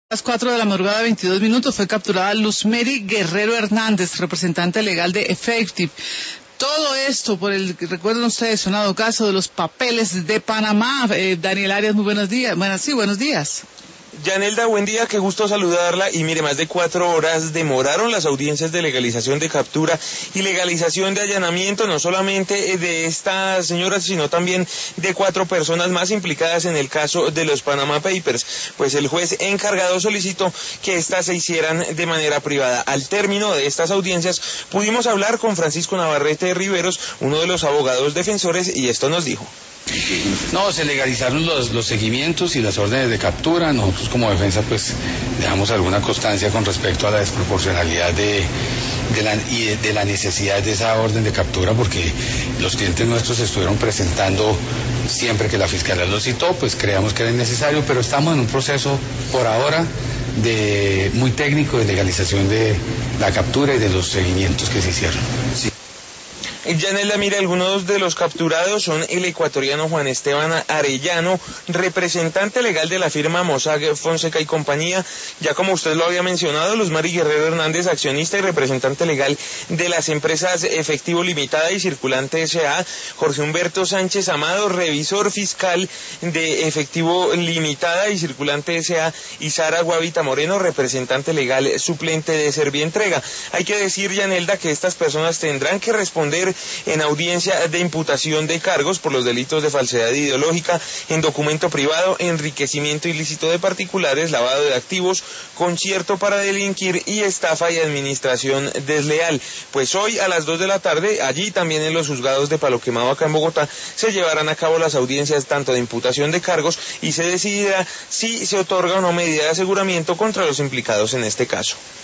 A las 4 de la madrugada, 22 minutos, fue capturada Luzmeri Guerrero Hernández, representante legal de Effective. Todo esto por recuerden ustedes, sonado caso de los papeles de Panamá. Daniel Arias, muy buenos días. Buenos días. Yanelda, buen día, qué gusto saludarla. Y mire, más de 4 horas demoraron las audiencias de legalización de captura y legalización de allanamiento, no solamente de esta señora, sino también de 4 personas más implicadas en el caso de los Panama Papers. Pues el juez encargado solicitó que éstas se hicieran de manera privada. Al término de estas audiencias pudimos hablar con Francisco Navarrete Riveros, uno de los abogados defensores, y esto nos dijo. No, se legalizaron los seguimientos y las órdenes de captura. Nosotros como defensa pues dejamos alguna constancia con respecto a la desproporcionalidad de la necesidad de esa orden de captura, porque los clientes nuestros estuvieron presentando siempre que la Fiscalía los citó, pues creíamos que era innecesario, pero estamos en un proceso por ahora muy técnico de legalización de la captura y de los seguimientos que se hicieron. Sí. Yanelda, mire, algunos de los capturados son el ecuatoriano Juan Esteban Arellano, representante legal de la firma Mossack Fonseca y compañía, ya como usted lo había mencionado, Luzmeri Guerrero Hernández, accionista y representante legal de las empresas Efectivo Limitada y Circulante S.A., Jorge Humberto Sánchez Amado, revisor fiscal de Efectivo Limitada y Circulante S.A., y Sara Guavita Moreno, representante legal suplente de Servientrega. Hay que decir, Yanelda, que estas personas tendrán que responder en audiencia de imputación de cargos por los delitos de falsedad ideológica, en documento privado, enriquecimiento ilícito de particulares, lavado de activos, concierto para delinquir y estafa y administración desleal. Pues hoy a las 2 de la tarde, allí también en los juzgados de Palo Quemado acá en Bogotá, se llevarán a cabo las audiencias tanto de imputación de cargos y se decidirá si se otorga o no medida de aseguramiento contra los implicados en este caso.